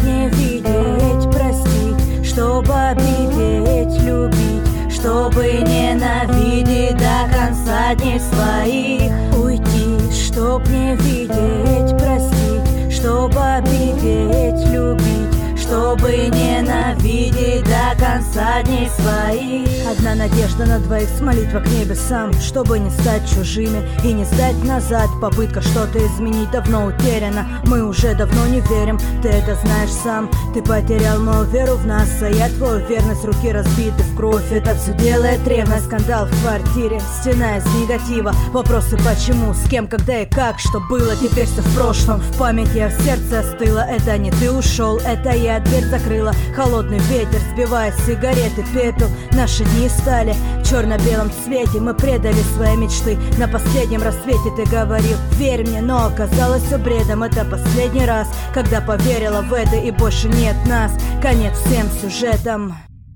не видеть, простить, чтобы обидеть, любить, чтобы ненавидеть до конца дней своих. Уйти, чтоб не видеть, простить, чтобы обидеть, любить, чтобы ненавидеть до конца дней своих. Одна надежда на двоих с молитвой к небесам, чтобы не стать чужими и не сдать назад. Попытка что-то изменить давно утеряна, мы уже давно не верим, ты это знаешь сам. Ты потерял мою веру в нас, а я твою верность, руки разбиты в кровь. Это все делает ревность, скандал в квартире, стена из негатива, вопросы почему, с кем, когда и как, что было, теперь все в прошлом. В памяти, в сердце остыло, это не ты ушел, это я дверь закрыла. Холодный ветер сбивает сигареты, пепел. Наши дни стали в черно-белом цвете, мы предали свои мечты. На последнем рассвете ты говорил, верь мне, но оказалось все бредом. Это последний раз, когда поверила в это, и больше нет нас. Конец всем сюжетам.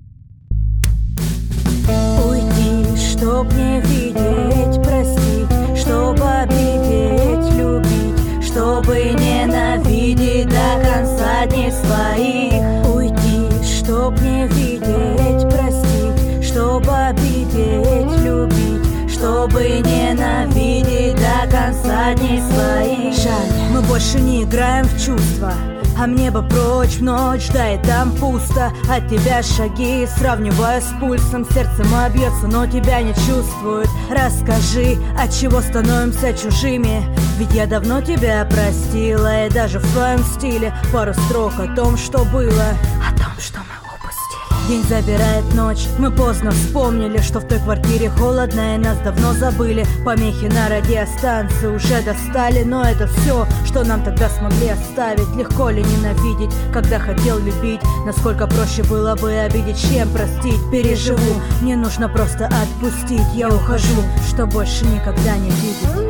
Уйти, чтоб не видеть, простить, чтобы обидеть, любить, чтобы ненавидеть до конца дней своих. Уйти, чтоб не видеть, простить, чтобы обидеть, любить, чтобы ненавидеть до конца дней своих. Жаль, мы больше не играем в чувства, а мне бы прочь в ночь, да и там пусто. От тебя шаги сравниваю с пульсом, сердце мое бьется, но тебя не чувствует. Расскажи, от чего становимся чужими, ведь я давно тебя простила. И даже в твоем стиле пару строк о том, что было, о том, что мы упустили. День забирает ночь, мы поздно вспомнили, что в той квартире холодно и нас давно забыли. Помехи на радиостанции уже достали, но это все, что нам тогда смогли оставить. Легко ли ненавидеть, когда хотел любить? Насколько проще было бы обидеть, чем простить? Переживу, мне нужно просто отпустить. Я ухожу, что больше никогда не видеть.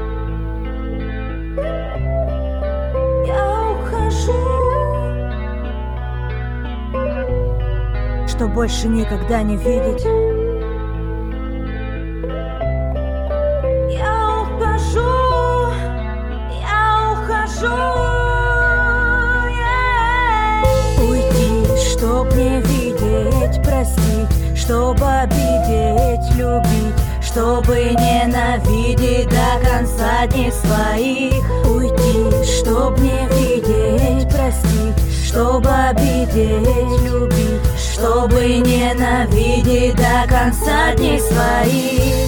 Я ухожу, что больше никогда не видеть. Я ухожу, я ухожу, уйти, чтоб не видеть, простить, чтобы обидеть, любить, чтобы ненавидеть до конца дней своих. Уйти, чтоб не видеть, простить, чтобы обидеть, любить, чтобы ненавидеть до конца дней своих.